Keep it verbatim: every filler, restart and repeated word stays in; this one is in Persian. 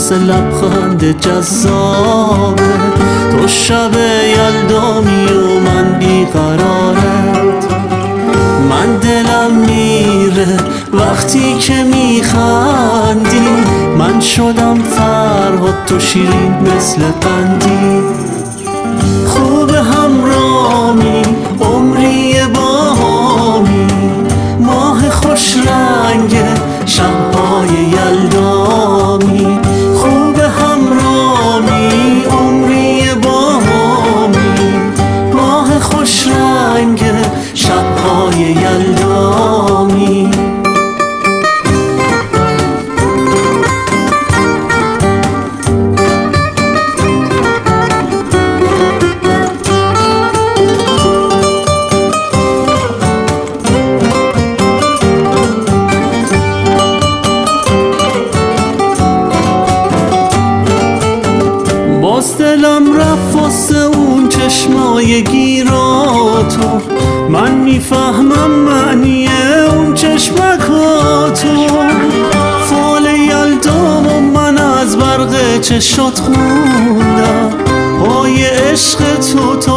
مثل لبخند جذابه. تو شب یلدامی و من بیقرارت، من دلم میره وقتی که میخندی. من شدم فرهاد تو شیرین مثل قندی. خوب همرامی عمری باهامی، ماه خوش رنگ شبهای یلدامی. خوب همرامی عمری باهامی، ماه خوش رنگ شبهای یلدامی. باز دلم رفت واسه اون چشمای گیراتو، من میفهمم معنی اون چشمکاتو. فال یلدام و من از برق چشات خوندم، پای عشق تو تا